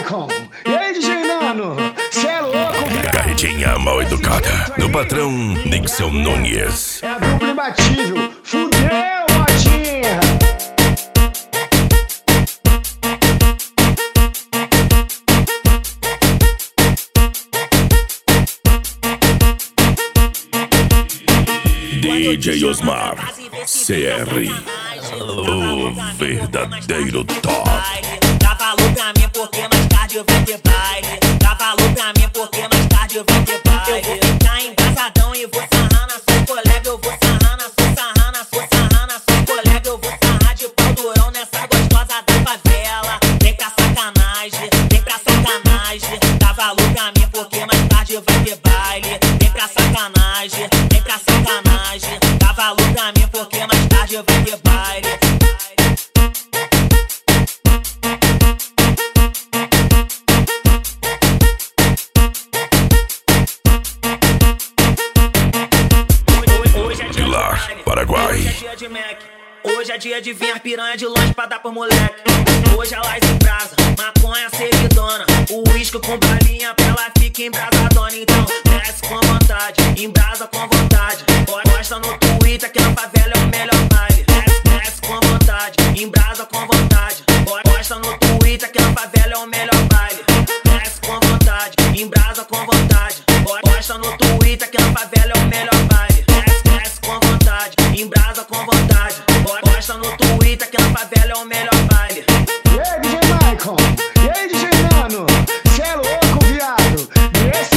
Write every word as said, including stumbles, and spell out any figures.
Maicon, e aí D J Nano, cê é louco, viado. Carretinha mal educada, do patrão Nixon Nunes. É a dupla imbatível, fudeu, Motinha. D J Osmar, C R, o verdadeiro top. Dá valor pra mim porque mais tarde eu vou ter baile. Dá valor pra mim porque mais tarde eu vou ter baile. Eu vou ficar embasadão e vou sarrar na sua colega. Eu vou sarrar na sua, sarrar na sua, sarrar na sua colega. Eu vou sarrar de pau durão nessa gostosa da favela. Vem pra sacanagem, vem pra sacanagem. Dá valor pra mim porque mais tarde vai ter baile. Vem pra sacanagem, vem pra sacanagem. Dá valor pra mim porque mais tarde vai ter baile. Paraguai. Hoje é dia de Mac. Hoje é dia de vir piranha de longe pra dar pro moleque. Hoje ela em brasa, maconha servidona. O uísque com balinha pra ela fica embrasadona. Então desce com vontade, embrasa com vontade. Posta no Twitter que na favela é o melhor baile. Desce, desce com vontade, embrasa com vontade. Posta no Twitter que na favela é o melhor baile. Desce com vontade, embrasa com vontade. Posta no Twitter que na favela é o melhor baile. Com vontade, embrasa com vontade. Posta no Twitter que na favela é o melhor baile. E aí D J Maicon, e aí D J Nano, cê é louco, viado. Desce